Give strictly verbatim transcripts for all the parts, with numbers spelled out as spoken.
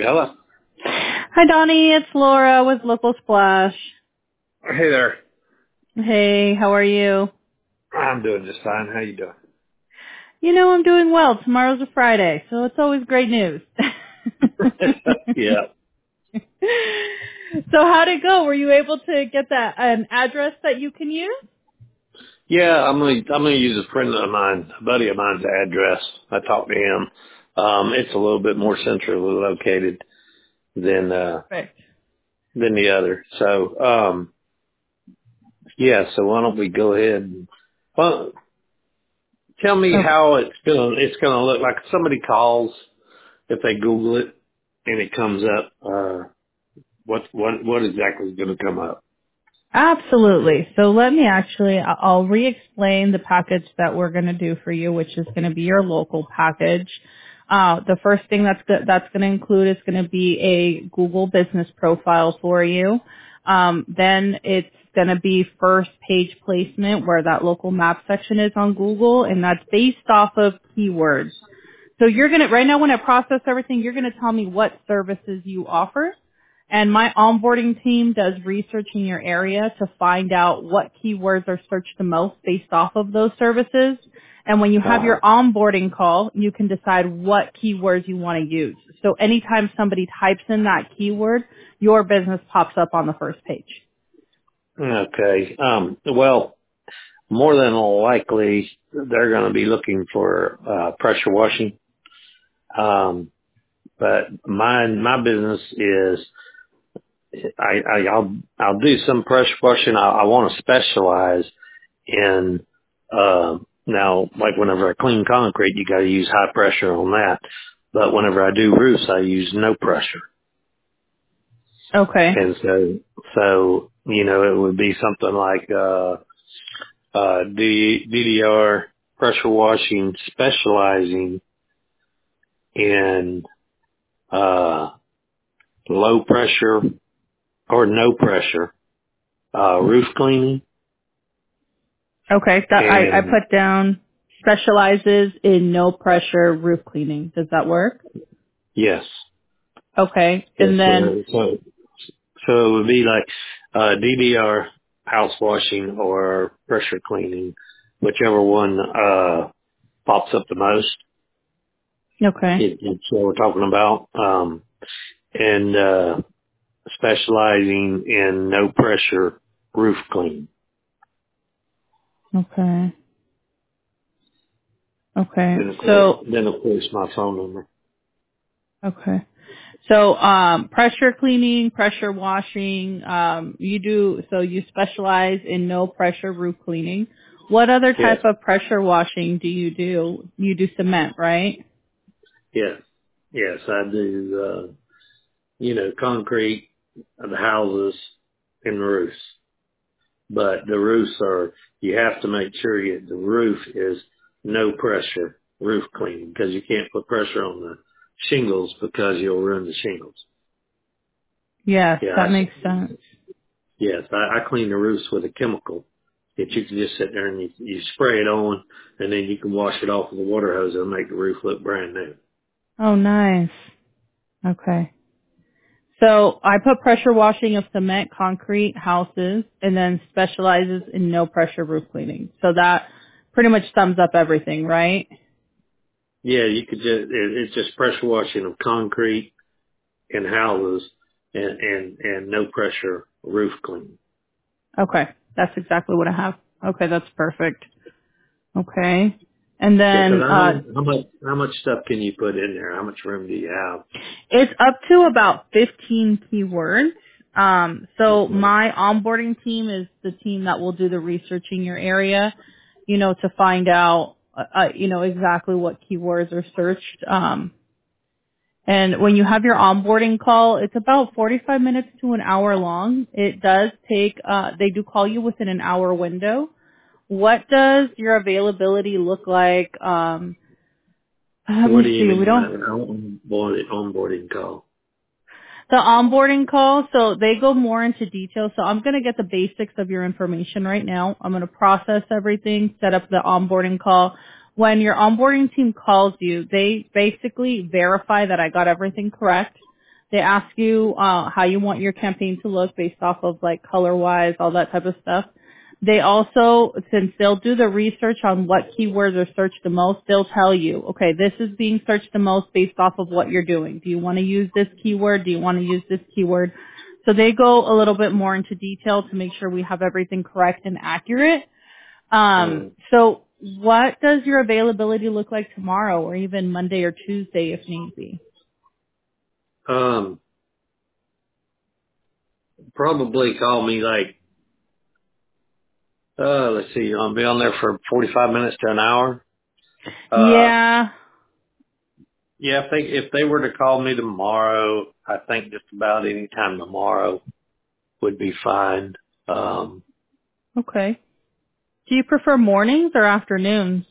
Hello. Hi, Donnie. It's Laura with Local Splash. Hey there. Hey, how are you? I'm doing just fine. How you doing? You know, I'm doing well. Tomorrow's a Friday, so it's always great news. Yeah. So how'd it go? Were you able to get that an address that you can use? Yeah, I'm gonna I'm gonna use a friend of mine, a buddy of mine's address. I talked to him. Um, it's a little bit more centrally located than uh Perfect. than the other. So um yeah, so why don't we go ahead and well tell me Oh, how it's gonna it's gonna look like if somebody calls if they Google it and it comes up, uh what what what exactly is gonna come up? absolutely. So let me actually, I- I'll re-explain the package that we're going to do for you, which is going to be your local package. Uh, the first thing that's go- that's going to include is going to be a Google business profile for you. Um, then it's going to be first page placement where that local map section is on Google, and that's based off of keywords. So you're going to, right now when I process everything, you're going to tell me what services you offer. And my onboarding team does research in your area to find out what keywords are searched the most based off of those services. And when you have Uh your onboarding call, you can decide what keywords you want to use. So anytime somebody types in that keyword, your business pops up on the first page. okay. Um well more than likely they're going to be looking for uh, pressure washing. Um, but my my business is I, I I'll I'll do some pressure washing. I, I want to specialize in uh, now like whenever I clean concrete, you got to use high pressure on that. But whenever I do roofs, I use no pressure, Okay. and so so you know it would be something like uh, uh, D, DDR pressure washing, specializing in uh, low pressure or no pressure uh, roof cleaning. Okay. That I, I And put down specializes in no pressure roof cleaning. Does that work? yes, Okay. yes. And then, So so, so it would be like uh, D D R house washing or pressure cleaning, whichever one uh, pops up the most. okay. It, it's what we're talking about. Um, and uh, specializing in no pressure roof cleaning. Okay. Okay. Then of course, So, then of course my phone number. okay. So, um, pressure cleaning, pressure washing, um, you do, so you specialize in no pressure roof cleaning. What other Yes, type of pressure washing do you do? You do cement, right? yes, yes. I do. Uh, you know, concrete, uh, the houses and the roofs. But the roofs are, you have to make sure you, the roof is no pressure roof cleaning because you can't put pressure on the shingles because you'll ruin the shingles. Yes, Yeah, that I, makes sense. yes, I, I clean the roofs with a chemical that you can just sit there and you, you spray it on and then you can wash it off with a water hose and make the roof look brand new. Oh, nice. Okay. So I put pressure washing of cement, concrete, houses, and then specializes in no pressure roof cleaning. So that pretty much sums up everything, right? Yeah, you could just, it, it's just pressure washing of concrete and houses and, and, and no pressure roof cleaning. Okay. That's exactly what I have. Okay, that's perfect. Okay. And Yeah, because then I uh know how much how much stuff can you put in there? How much room do you have? it's up to about fifteen keywords. Um so Okay. my onboarding team is the team that will do the research in your area, you know, to find out uh, uh, you know exactly what keywords are searched. Um And when you have your onboarding call, it's about forty-five minutes to an hour long. It does take, uh, they do call you within an hour window. What does your availability look like? Um, let What me do you see. We mean by don't, an onboarding onboarding call? the onboarding call, so they go more into detail. So I'm going to get the basics of your information right now. I'm going to process everything, set up the onboarding call. When your onboarding team calls you, they basically verify that I got everything correct. They ask you uh, how you want your campaign to look based off of like color-wise, all that type of stuff. They also, since they'll do the research on what keywords are searched the most, they'll tell you, okay, this is being searched the most based off of what you're doing. Do you want to use this keyword? Do you want to use this keyword? So they go a little bit more into detail to make sure we have everything correct and accurate. Um, Mm. so what does your availability look like tomorrow or even Monday or Tuesday if need be? Um, probably call me like, uh, let's see, I'll be on there for forty-five minutes to an hour. Uh, Yeah. yeah, if they, if they were to call me tomorrow, I think just about any time tomorrow would be fine. Um, Okay. Do you prefer mornings or afternoons?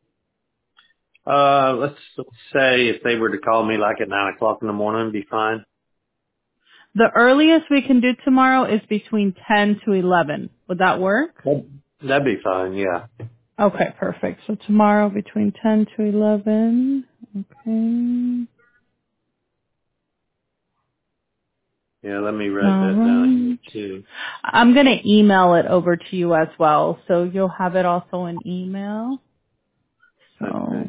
uh, let's, let's say if they were to call me like at nine o'clock in the morning, it'd be fine. The earliest we can do tomorrow is between ten to eleven. Would that work? That'd, that'd be fine. Yeah. Okay, perfect. So tomorrow between ten to eleven. Okay. Yeah. Let me write All that down right. here too. I'm going to email it over to you as well. So you'll have it also in email. So Okay.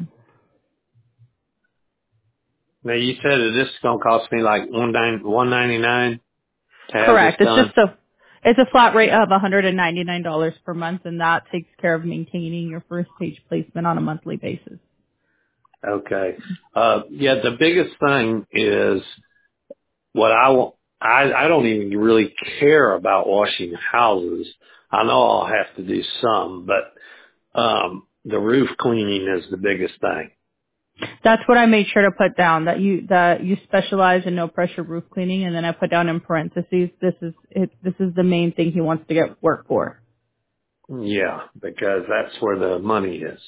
Now you said that this is going to cost me like one nine one ninety nine to have this correct. It's done. just a, it's a flat rate of one hundred ninety-nine dollars per month and that takes care of maintaining your first page placement on a monthly basis. Okay. Uh, yeah, the biggest thing is what I want. I, I don't even really care about washing houses. I know I'll have to do some, but, um, the roof cleaning is the biggest thing. That's what I made sure to put down, that you that you specialize in no pressure roof cleaning, and then I put down in parentheses this is it, this is the main thing he wants to get work for. Yeah, because that's where the money is,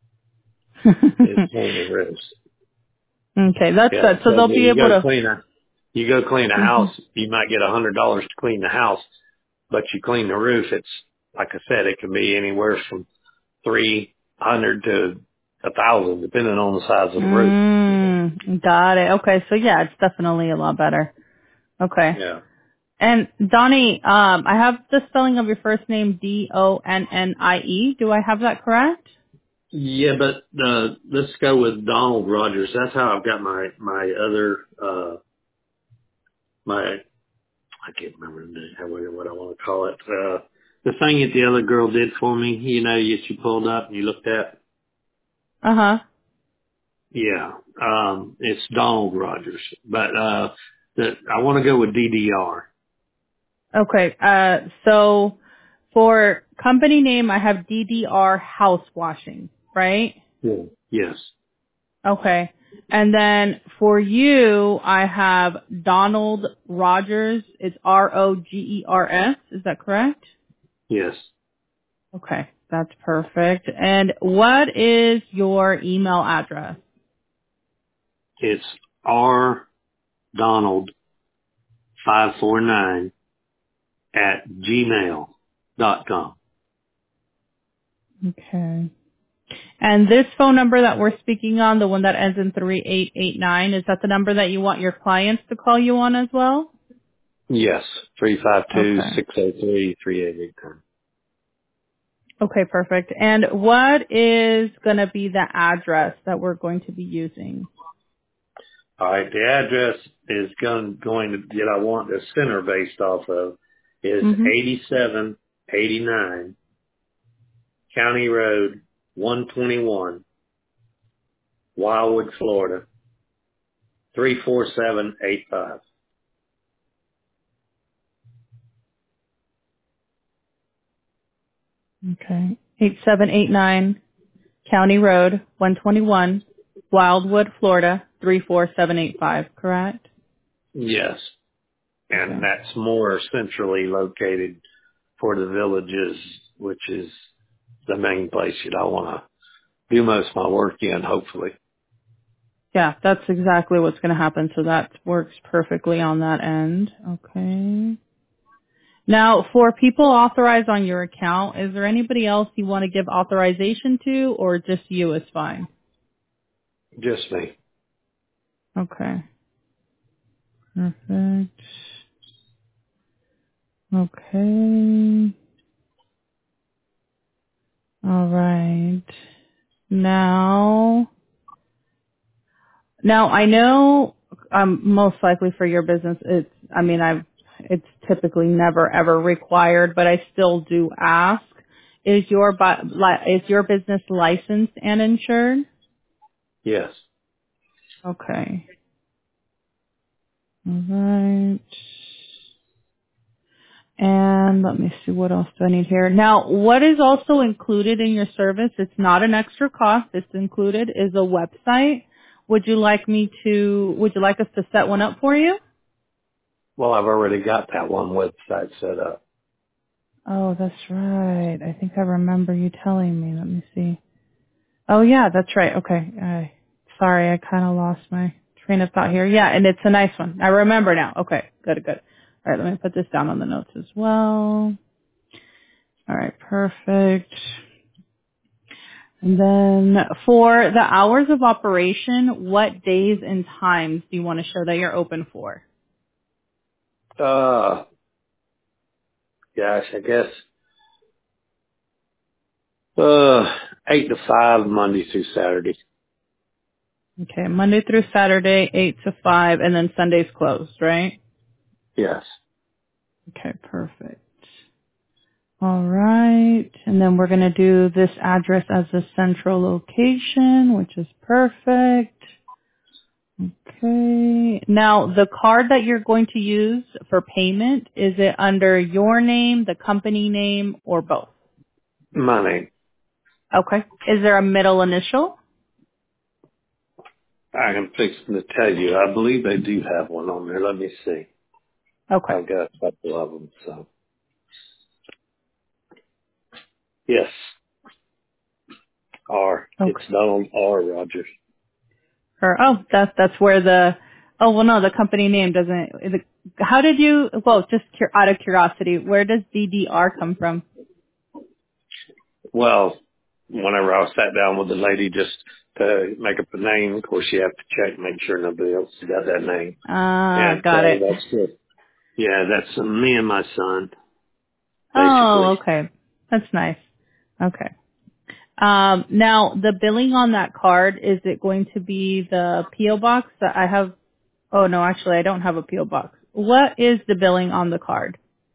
is Okay, paying the roofs. that's Yeah, good. So because they'll be you able go to. clean a, you go clean a hmm house, you might get a hundred dollars to clean the house, but you clean the roof, it's, like I said, it can be anywhere from three hundred to a thousand, depending on the size of the roof. Mm, got it. Okay, so yeah, it's definitely a lot better. Okay. Yeah. And Donnie, um, I have the spelling of your first name D O N N I E. Do I have that correct? Yeah, but uh let's go with Donald Rogers. That's how I've got my my other uh my I can't remember the name, however what I want to call it. Uh the thing that the other girl did for me, you know, that you pulled up and you looked at. Uh huh. Yeah. Um it's Donald Rogers. But uh the I want to go with D D R. Okay. Uh, so for company name, I have D D R House Washing, right? Yeah. Yes. Okay. And then for you, I have Donald Rogers. It's R O G E R S. Is that correct? Yes. Okay. That's perfect. And what is your email address? It's R Donald five four nine at gmail dot com. Okay. And this phone number that we're speaking on, the one that ends in three eight eight nine, is that the number that you want your clients to call you on as well? Yes, three five two Okay. six zero three three eight eight nine. Okay, perfect. And what is going to be the address that we're going to be using? All right, the address is going going to that I want the center based off of is Mm-hmm. eighty-seven eighty-nine County Road one twenty-one, Wildwood, Florida three four seven eight five. Okay. eight seven eight nine County Road, one twenty-one, Wildwood, Florida, three four seven eight five, correct? Yes, and Okay. that's more centrally located for the villages, which is the main place that I want to do most of my work in, hopefully. Yeah, that's exactly what's going to happen. So that works perfectly on that end. Okay. Now, for people authorized on your account, is there anybody else you want to give authorization to, or just you is fine? Just me. Okay. Perfect. Okay. All right. Now, now I know, um, most likely for your business, it's, I mean, I've, it's typically never ever required, but I still do ask. Is your, bu- li- is your business licensed and insured? Yes. Okay. All right. And let me see, what else do I need here? Now, what is also included in your service, it's not an extra cost, it's included, is a website. Would you like me to, would you like us to set one up for you? Well, I've already got that one website set up. Oh, that's right. I think I remember you telling me. Let me see. Oh yeah, that's right. Okay. I, sorry, I kind of lost my train of thought here. Yeah, and it's a nice one. I remember now. Okay, good, good. All right, let me put this down on the notes as well. All right, perfect. And then for the hours of operation, what days and times do you want to show that you're open for? Uh, gosh, I guess, uh, eight to five, Monday through Saturday. Okay, Monday through Saturday, eight to five, and then Sunday's closed, right? Yes. Okay, perfect. All right, and then we're going to do this address as a central location, which is perfect. Okay. Now, the card that you're going to use for payment, is it under your name, the company name, or both? My name. Okay. Is there a middle initial? I am fixing to tell you, I believe they do have one on there. Let me see. Okay. I've got a couple of them, so. Yes. R. It's Okay. Donald R. Rogers. Or, oh, that's, that's where the, oh, well, no, the company name doesn't, is it, how did you, well, just cur- out of curiosity, where does D D R come from? Well, whenever I sat down with the lady just to make up a name, of course you have to check, make sure nobody else has got that name. Ah, And got so it. that's it. Yeah, that's me and my son, basically. Oh, okay. That's nice. Okay. Um, now, the billing on that card, is it going to be the P O box that I have? Oh, no, actually, I don't have a P O box. What is the billing on the card?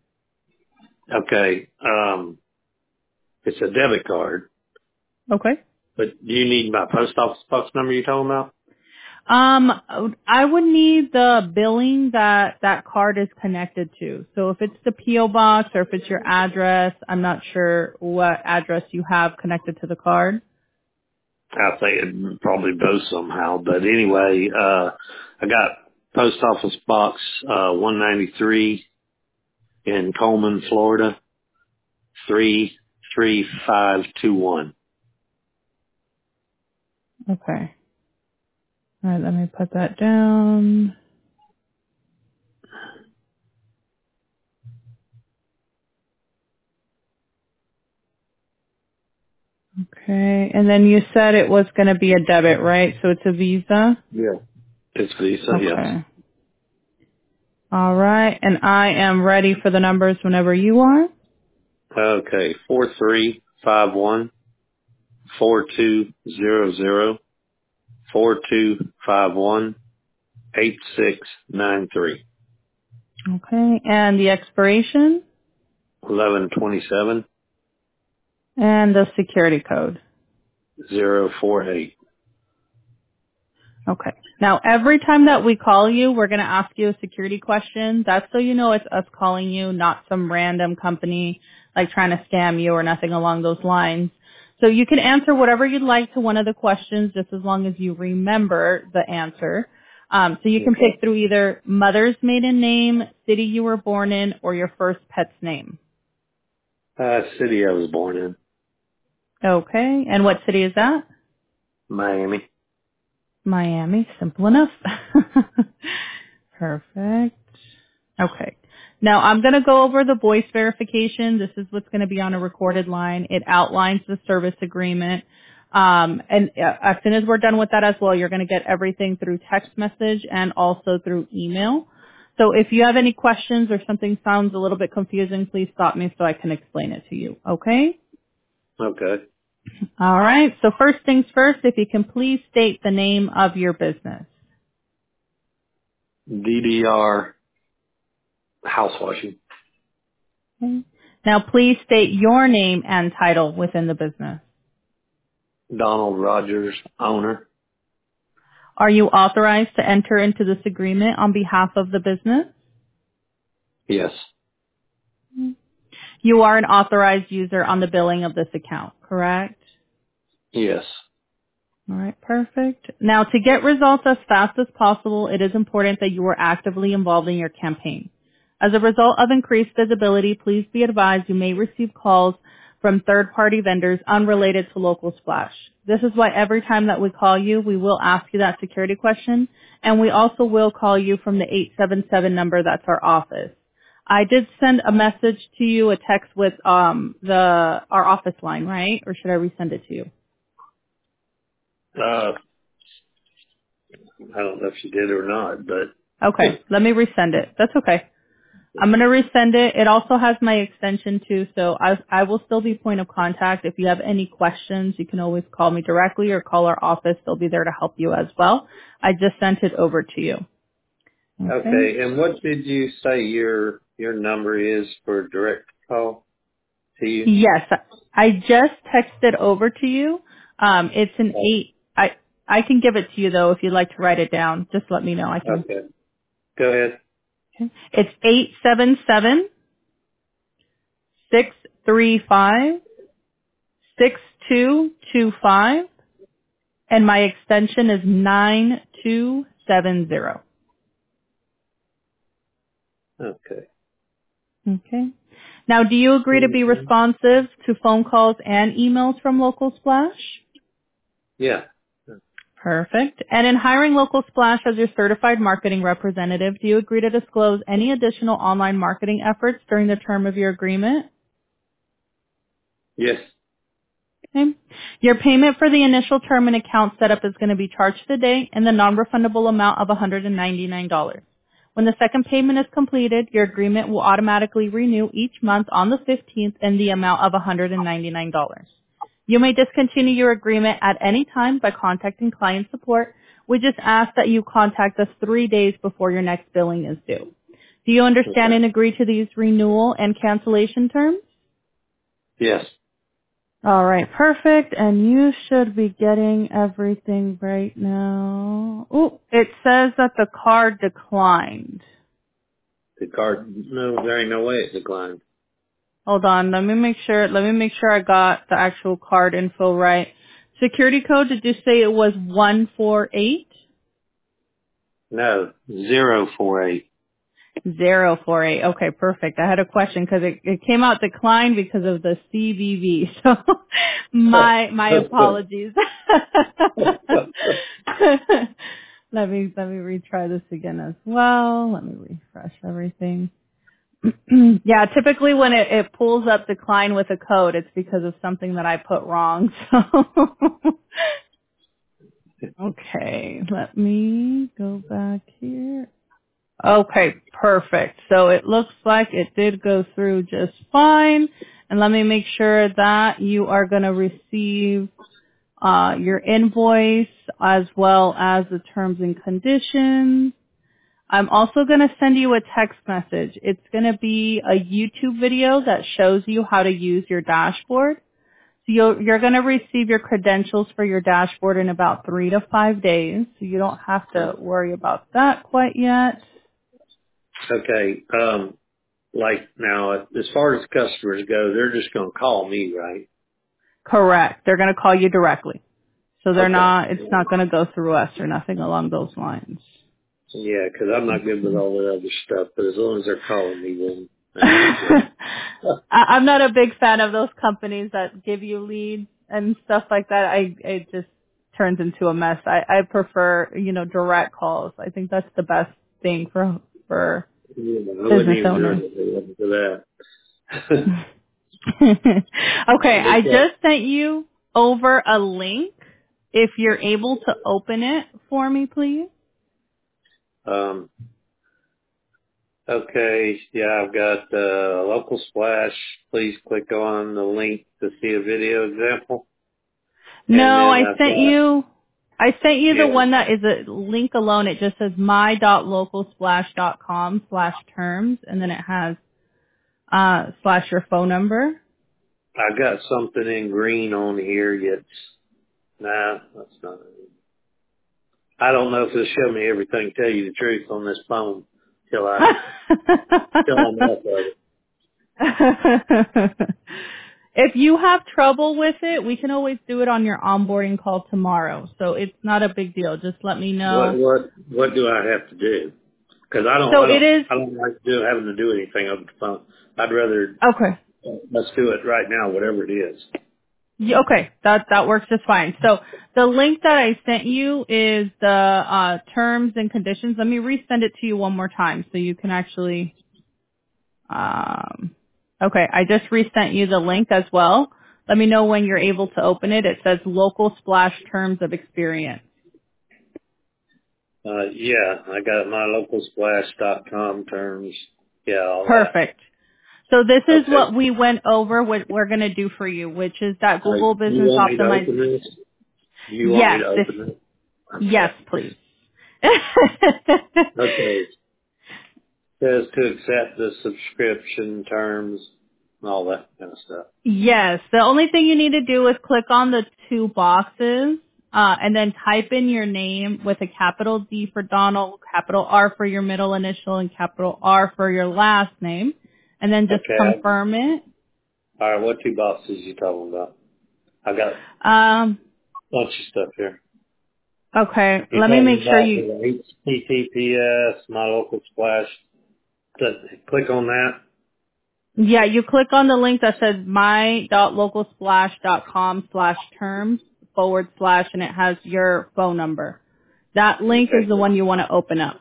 Okay, um, it's a debit card, Okay. but do you need my post office box number you talking about? Um, I would need the billing that that card is connected to. So if it's the P O box or if it's your address, I'm not sure what address you have connected to the card. I think it probably both somehow, but anyway, uh, I got post office box, uh, one ninety-three in Coleman, Florida, three three five two one. Okay. All right, let me put that down. Okay. And then you said it was going to be a debit, right? So it's a Visa? Yeah. It's Visa, yes. Okay. All right. And I am ready for the numbers whenever you are. Okay, four three five one four two zero zero four two five one eight six nine three Okay. And the expiration eleven twenty seven and the security code. zero four eight. Okay. Now, every time that we call you, we're going to ask you a security question. That's so you know it's us calling you, not some random company like trying to scam you or nothing along those lines. So you can answer whatever you'd like to one of the questions just as long as you remember the answer. Um, so you can Okay. pick through either mother's maiden name, city you were born in, or your first pet's name. Uh, city I was born in, Okay. And what city is that? Miami. Miami. Simple enough. Perfect. Okay. Now I'm going to go over the voice verification. This is what's going to be on a recorded line. It outlines the service agreement. Um, and uh, as soon as we're done with that as well, you're going to get everything through text message and also through email. So if you have any questions or something sounds a little bit confusing, please stop me so I can explain it to you. Okay? Okay. All right. So first things first, if you can please state the name of your business. D D R house washing. Okay. Now please state your name and title within the business. Donald Rogers, owner. Are you authorized to enter into this agreement on behalf of the business? Yes. You are an authorized user on the billing of this account, correct? Yes. All right, perfect. Now, to get results as fast as possible, it is important that you are actively involved in your campaign. As a result of increased visibility, please be advised you may receive calls from third-party vendors unrelated to Local Splash. This is why every time that we call you, we will ask you that security question, and we also will call you from the eight seven seven number that's our office. I did send a message to you, a text with um, the our office line, right? Or should I resend it to you? Uh, I don't know if you did or not, but Okay, let me resend it. That's okay. I'm going to resend it. It also has my extension too, so I, I will still be point of contact. If you have any questions, you can always call me directly or call our office. They'll be there to help you as well. I just sent it over to you. Okay. okay. And what did you say your your number is for direct call to you? Yes, I just texted over to you. Um, it's an eight. I I can give it to you though if you'd like to write it down. Just let me know. I can. Okay. Go ahead. Okay. It's eight seven seven six three five six two two five. And my extension is nine two seven zero. Okay. Okay. Now, do you agree to be hmm responsive to phone calls and emails from Local Splash? Yeah. Perfect. And in hiring Local Splash as your certified marketing representative, do you agree to disclose any additional online marketing efforts during the term of your agreement? Yes. Okay. Your payment for the initial term and account setup is going to be charged today in the non-refundable amount of one hundred ninety-nine dollars. When the second payment is completed, your agreement will automatically renew each month on the fifteenth in the amount of one hundred ninety-nine dollars. You may discontinue your agreement at any time by contacting client support. We just ask that you contact us three days before your next billing is due. Do you understand Okay. and agree to these renewal and cancellation terms? Yes. All right, perfect. And you should be getting everything right now. Oh, it says that the card declined. The card. No, there ain't no way it declined. Hold on, let me make sure. Let me make sure I got the actual card info right. Security code, did you say it was one four eight? No. Zero four eight. Zero four eight. Okay, perfect. I had a question because it, it came out declined because of the C V V. So my my apologies. let me let me retry this again as well. Let me refresh everything. Yeah, typically when it, it pulls up decline with a code, it's because of something that I put wrong. So okay, let me go back here. Okay, perfect. So it looks like it did go through just fine. And let me make sure that you are going to receive uh, your invoice as well as the terms and conditions. I'm also going to send you a text message. It's going to be a YouTube video that shows you how to use your dashboard. So you'll, you're going to receive your credentials for your dashboard in about three to five days. So you don't have to worry about that quite yet. Okay. Um, like now, as far as customers go, they're just going to call me, right? Correct. They're going to call you directly. So they're Okay. not, it's not going to go through us or nothing along those lines. Yeah, 'cause I'm not good with all the other stuff, but as long as they're calling me, then then I'm good. I, I'm not a big fan of those companies that give you leads and stuff like that. I, it just turns into a mess. I, I prefer, you know, direct calls. I think that's the best thing for, for Yeah, I wouldn't business even do owners. it if it wasn't for that. Okay, I Because, just sent you over a link. If you're able to open it for me, please. um, Okay, yeah, I've got uh, Local Splash. Please click on the link to see a video example. And No, then I I've sent got, you, I sent you the yeah, one that is a link alone. It just says my.localsplash.com slash terms, and then it has, uh, slash your phone number. I got something in green on here yet. Nah, that's not it. I don't know if it'll show me everything, tell you the truth, on this phone till I, till I'm off of it. If you have trouble with it, we can always do it on your onboarding call tomorrow. So it's not a big deal. Just let me What, know. what, what do I have to do? Cause I don't, So I it don't, is, I don't like do, having to do anything over the phone. I'd rather, okay. uh, let's do it right now, whatever it is. Yeah, okay, that that works just fine. So the link that I sent you is the uh, terms and conditions. Let me resend it to you one more time so you can actually. Um, okay, I just resent you the link as well. Let me know when you're able to open it. It says local splash terms of experience. Uh, yeah, I got my local splash dot com terms. Yeah, all that. Perfect. So this is Okay. what we went over. What we're going to do for you, which is that Uh, Google you Business want me to open Optimize. this? You want me Yes, to if, open it? yes, Okay. please. Okay. Says to accept the subscription terms and all that kind of stuff. Yes, the only thing you need to do is click on the two boxes, uh, and then type in your name with a capital D for Donald, capital R for your middle initial, and capital R for your last name, and then just Okay. confirm it. All right. What two boxes you talking about? I got a Um, bunch of stuff here. okay, You let me talking make sure about you, the H T T P S, my local splash? Click on that. yeah, you click on the link that says my.localsplash.com slash terms forward slash, and it has your phone number. That link is the Okay. one you want to open up.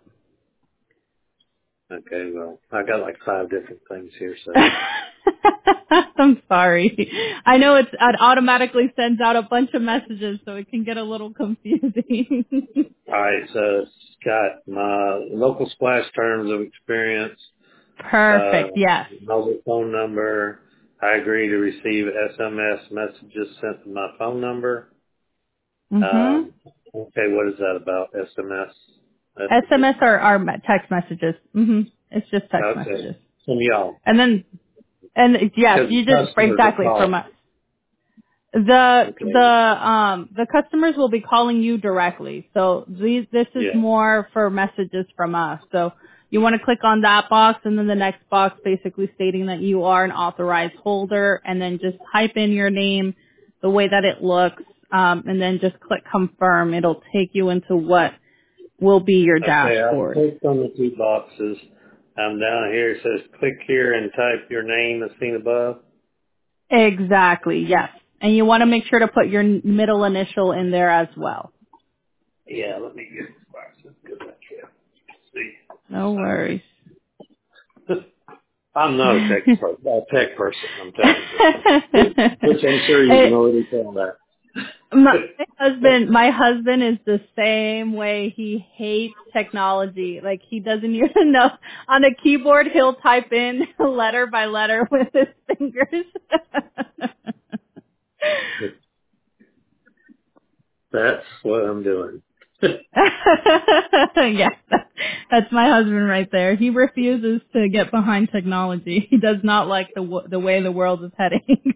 Okay. Well, I got like five different things here, so. I'm sorry. I know it's, it automatically sends out a bunch of messages, so it can get a little confusing. All right, so it's got my local splash terms of experience, uh, Perfect. Yes. mobile phone number. I agree to receive S M S messages sent to my phone number. Mhm. Um, okay, what is that about? S M S S M messages? S or, or text messages. Mhm. It's just text Okay, messages. from y'all, And then, and yes, because you just customers are exactly from calling. us. The the Okay, um the customers will be calling you directly. So these this is yeah, more for messages from us. So you want to click on that box and then the next box basically stating that you are an authorized holder, and then just type in your name the way that it looks, um, and then just click confirm. It'll take you into what will be your okay. I dashboard. clicked on the two boxes. I'm down here. It says click here and type your name as seen above. Exactly, yes. And you want to make sure to put your middle initial in there as well. Yeah, let me get this box. Good luck here. See. No worries. I'm not a tech, per- a tech person, I'm telling you. Which I'm sure you can it, already tell that. my husband, my husband is the same way. He hates technology. Like he doesn't even know on a keyboard. He'll type in letter by letter with his fingers. That's what I'm doing. Yeah, that's my husband right there. He refuses to get behind technology. He does not like the w- the way the world is heading.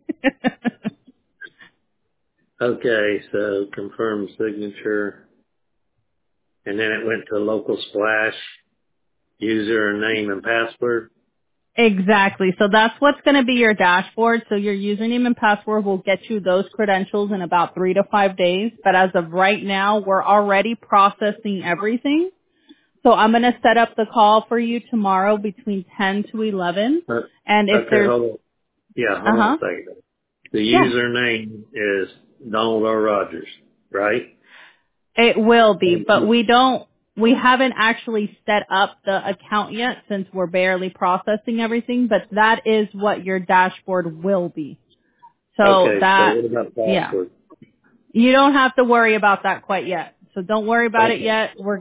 Okay, so confirm signature. And then it went to local splash, user name and password. Exactly. So that's what's going to be your dashboard. So your username and password will get you those credentials in about three to five days. But as of right now, we're already processing everything. So I'm going to set up the call for you tomorrow between ten to eleven. Uh, And if Okay, there's, hold on. Yeah, hold on a uh-huh. second. The Yeah, username is Donald R. Rogers, right? it will be. But Okay. we don't, we haven't actually set up the account yet since we're barely processing everything. But that is what your dashboard will be. So Okay, so that, what about yeah. password? You don't have to worry about that quite yet. So don't worry about it Okay. yet. We're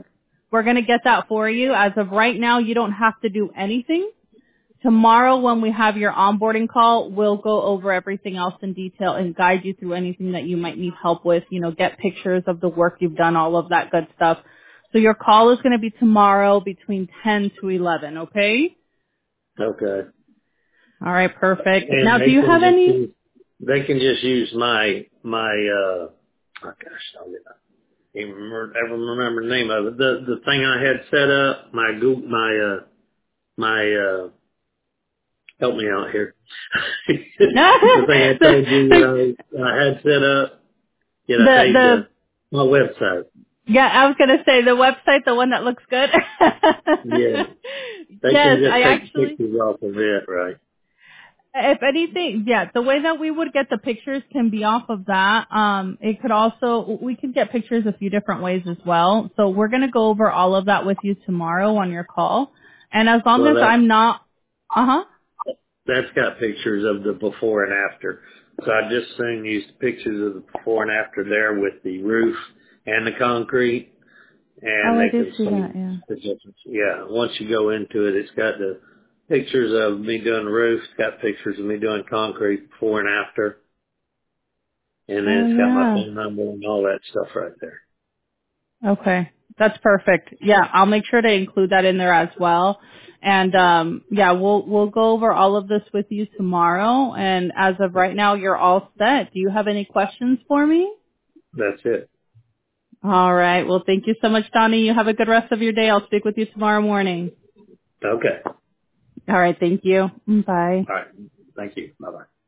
We're going to get that for you. As of right now, you don't have to do anything. Tomorrow when we have your onboarding call, we'll go over everything else in detail and guide you through anything that you might need help with, you know, get pictures of the work you've done, all of that good stuff. So your call is going to be tomorrow between ten to eleven, okay? Okay. All right, perfect. And Now, do they you can have just any? use, they can just use my, my, uh, oh gosh, I don't even remember, ever remember the name of it. The, the thing I had set up, my Google, my, uh, my, uh, help me out here. The thing I the, told you the, that I, I had set up, you know, I the, tell you the, the, my website. yeah, I was going to say the website, the one that looks good. Yeah. They can Yes, I just take actually, pictures off of it, right? if anything, yeah, the way that we would get the pictures can be off of that. Um, it could also, we can get pictures a few different ways as well. So we're going to go over all of that with you tomorrow on your call. And as long Well, as that, I'm not, uh-huh. that's got pictures of the before and after. So I just soon used pictures of the before and after there with the roof and the concrete, Oh, and I they did can see that, see yeah. the difference. Yeah, once you go into it, it's got the pictures of me doing the roof, it's got pictures of me doing concrete before and after, and then Oh, it's got my yeah. phone number and all that stuff right there. Okay. That's perfect. Yeah, I'll make sure to include that in there as well. And um yeah, we'll we'll go over all of this with you tomorrow. And as of right now, you're all set. Do you have any questions for me? That's it. All right. Well, thank you so much, Donnie. You have a good rest of your day. I'll speak with you tomorrow morning. Okay. All right. Thank you. Bye. All right. Thank you. Bye bye.